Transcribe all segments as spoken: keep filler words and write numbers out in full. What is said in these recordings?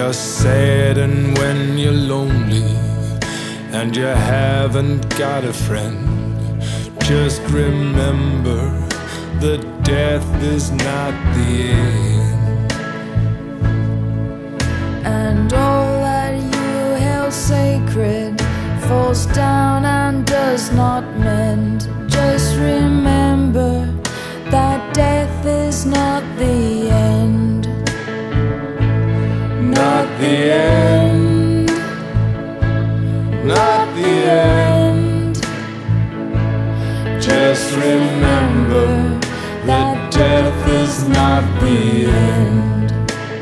you're sad and when you're lonely and you haven't got a friend, just remember that death is not the end. And all that you held sacred falls down and does not mend. Just remember that death is not the end. Not the end. Not the end. Just remember that death is not the end.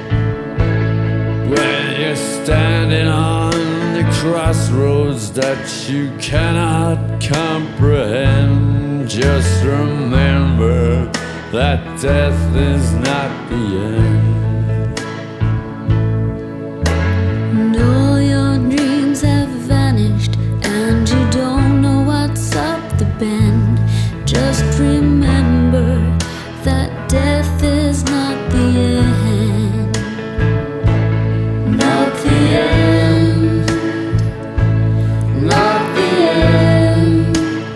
When you're standing on the crossroads that you cannot comprehend, just remember that death is not the end. And all your dreams have vanished and you don't know what's up the bend. Just remember that death is not the end. Not the end. Not the end.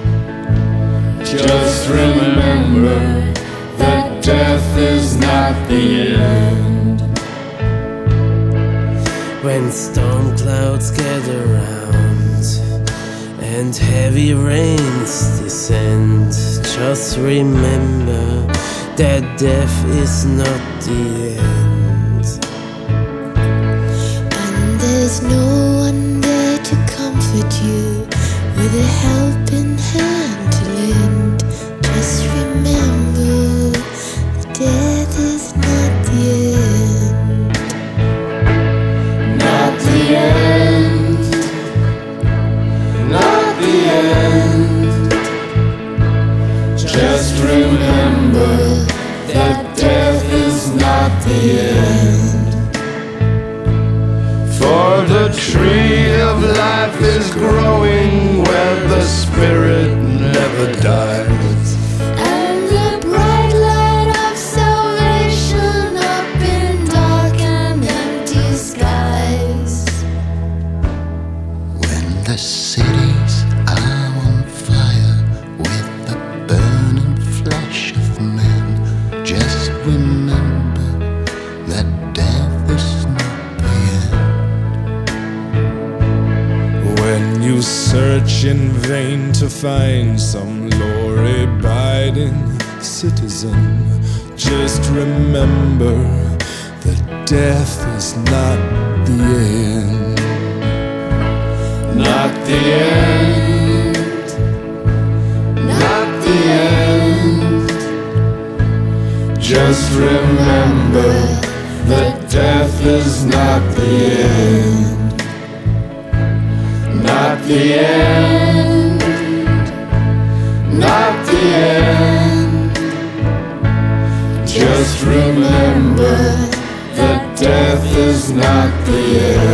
Just remember that death is not the end. When storm clouds gather round and heavy rains descend, just remember that death is not the end. And there's no one there to comfort you with a helping hand to lend. Just remember that death is not the end. Not the end. Not the end. Just remember that death is not the end. For the tree of life is growing where the spirit never dies. And the bright light of salvation up in dark and empty skies. When the cities are on fire with the burning flesh of men, just remember that death is not the end. When you search in vain to find some law-abiding citizen, just remember that death is not the end. Not the end. Not the end. Just remember that death is not the end. Not the end. Not the end. Just remember that death is not the end.